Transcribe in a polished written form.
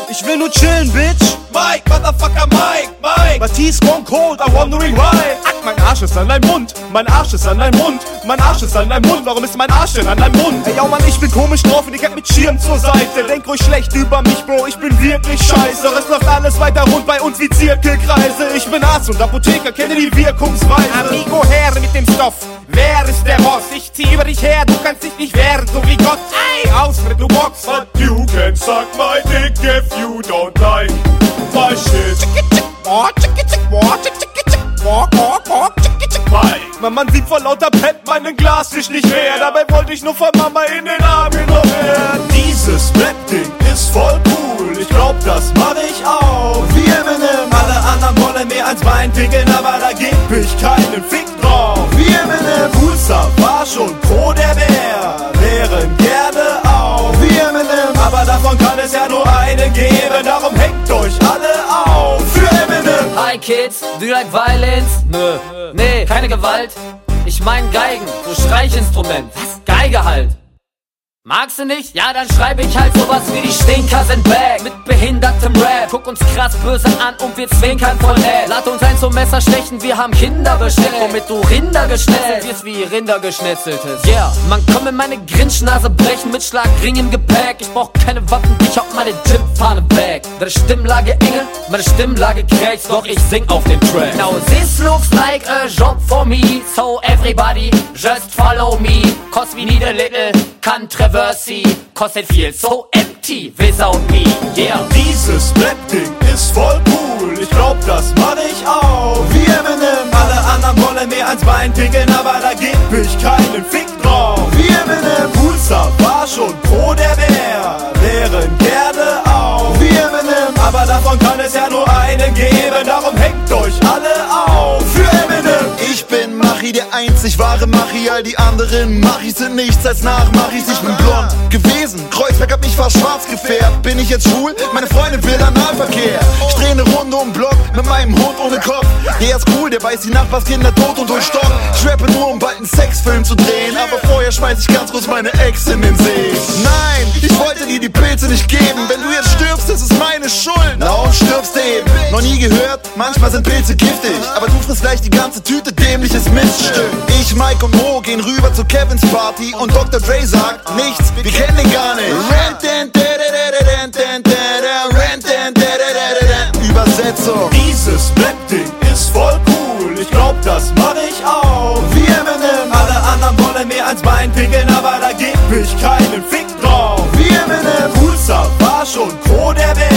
Ich will nur chillen, Bitch. Mike, Motherfucker, Mike. Matisse gone cold, I'm wondering why. Mein Arsch ist an deinem Mund, mein Arsch ist an deinem Mund, mein Arsch ist an deinem Mund. Warum ist mein Arsch denn an deinem Mund? Ey, yo, Mann, ich bin komisch drauf und ihr kennt mit Schirm zur Seite. Denk ruhig schlecht über mich, Bro, ich bin wirklich scheiße. Doch es läuft alles weiter rund bei uns wie Zirkelkreise. Ich bin Arzt und Apotheker, kenne die Wirkungsweise. Amigo, her mit dem Stoff. Wer ist der Boss? Ich zieh über dich her, du kannst dich nicht wehren, so wie Gott. Ey, Ausritt, du Box. But you can suck my dick if you don't like my shit. Mike. Man sieht vor lauter Pet meinen Glastisch nicht mehr. Dabei wollte ich nur von Mama in den Arm genommen werden. Dieses Rap-Ding ist voll cool, ich glaub, das mach ich auch. Wie Eminem. Alle anderen wollen mir ans Bein pinkeln, aber da geb ich keinen Fick drauf. Wie Eminem. Pulsar war schon pro der Bär, wären gerne auch. Wie Eminem. Aber davon kann es ja nur einen geben, darum hängt euch alle auf. Für Eminem. Hi Kids, do you like violence? Nö. Nee, keine Gewalt. Ich mein Geigen, so Streichinstrument. Was? Geige halt. Magst du nicht? Ja, dann schreibe ich halt sowas wie die Stinker sind back. Mit behindertem Rap. Guck uns krass böse an und wir zwinkern voll nett. Lad uns ein zum Messer stechen, wir haben Kinder bestellt. Womit du Rinder geschnetzelt wirst wie Rinder geschnetzeltes. Yeah, man kann mir meine Grinschnase brechen mit Schlagring im Gepäck. Ich brauch keine Waffen, ich hab meine Gymfahne weg. Meine Stimmlage enge, meine Stimmlage cracks, doch ich sing auf dem Track. Now this looks like a job for me. So everybody, just follow me. Cause we need a little controversy. Kostet viel, so empty without me, yeah. Dieses Rap-Ding ist voll cool, ich glaub, das mach ich auch. Wie Eminem. Alle anderen wollen mir ans Bein pinkeln, aber da geb ich keinen Fick drauf. Wie Eminem. Pulsar war schon pro der Bär, wären gerne auch. Wie Eminem. Aber davon kann es ja nur einen geben, darum hängt euch alle auf. Für Eminem. Ich bin Machi, der einzig wahre Machi. All die anderen Machis sind nichts als Nachmachis. Ich bin blond gewesen, Kreuzberg hat mich fast schwarz gefärbt. Bin ich jetzt schwul? Meine Freundin will Analverkehr. Ich dreh eine Runde um Block mit meinem Hund ohne Kopf. Der ist cool, der beißt die Nachbarskinder tot und durchstock. Ich rappe nur, um bald einen Sexfilm zu drehen. Aber vorher schmeiß ich ganz kurz meine Ex in den See. Nein, ich wollte dir die Pilze nicht geben. Wenn du jetzt stirbst, ist es meine Schuld. Na und stirbst eben. Noch nie gehört, manchmal sind Pilze giftig. Aber du frisst gleich die ganze Tüte dämliches Miststück. Ich, Mike und Mo gehen rüber zu Kevins Party und Dr. Dre sagt nichts, wir kennen den gar nicht. Übersetzung. Dieses Rap-Ding ist voll cool, ich glaub, das mach ich auch. Wie Eminem. Alle anderen wollen mir ans Bein pinkeln, aber da geb ich keinen Fick drauf. Wie Eminem. Pulsar war schon pro der Bär,